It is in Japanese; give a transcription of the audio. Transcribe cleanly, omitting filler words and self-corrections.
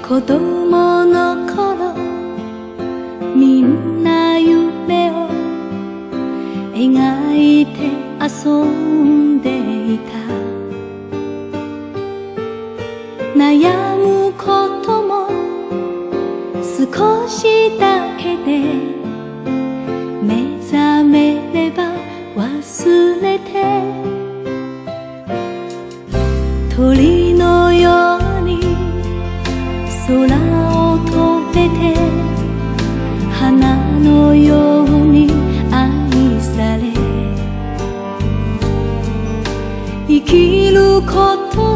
子供の頃みんな夢を描いて遊んでいた。悩むことも少しだけで目覚めれば忘れて、鳥のように空を飛べて、花のように愛され、生きること